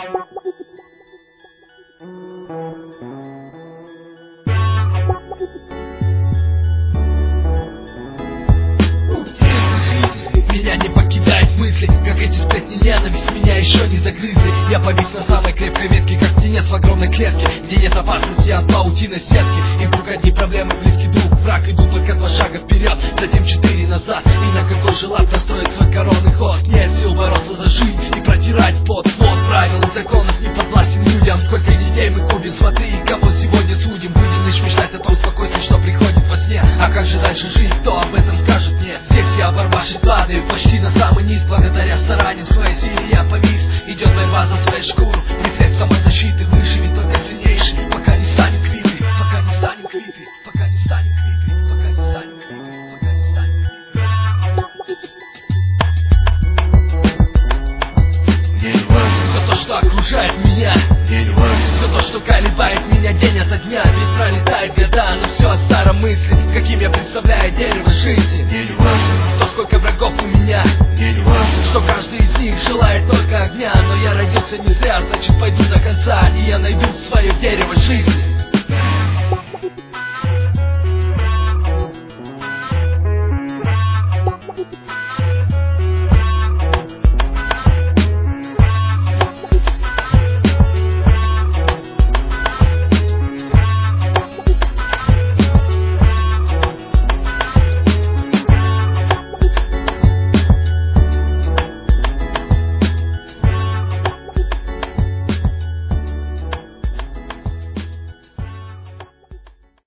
Меня не покидает мысли, как эти сплетни, ненависть меня еще не загрызли. Я повис на самой крепкой ветке, как птенец в огромной клетке, где нет опасности от паутины сетки. И вдруг одни проблемы, близкий друг, враг, идут только 2 шага вперед, затем 4 назад. И на какой же лад настроить свой коронный ход? Нет сил бороться за жизнь и протирать пот. Свод правил и законов не подвластен людям. Сколько детей мы губим, смотри, кого сегодня судим. Будем лишь мечтать о том спокойствии, что приходит во сне. А как же дальше жить, кто об этом скажет мне? Здесь я, оборвавшись, падаю почти на самый низ. Благодаря стараниям своей силе я повис. Идет борьба за свою шкуру, рефлекс самозащиты. Выживет только сильнейший, пока не станем квиты. Пока не станем квиты, пока не станем квиты, пока не станем квиты, пока не станем квиты. Мне не важно все то, что окружает меня, мне не важно все то, что колебает меня день ото дня. Ведь пролетает года, но все о старом мысли, каким я представляю дерево жизни. Мне не важно То, сколько врагов у меня, мне не важно что каждый из них желает только огня. Но я родился не зря, значит пойду до конца, и я найду свое дерево жизни.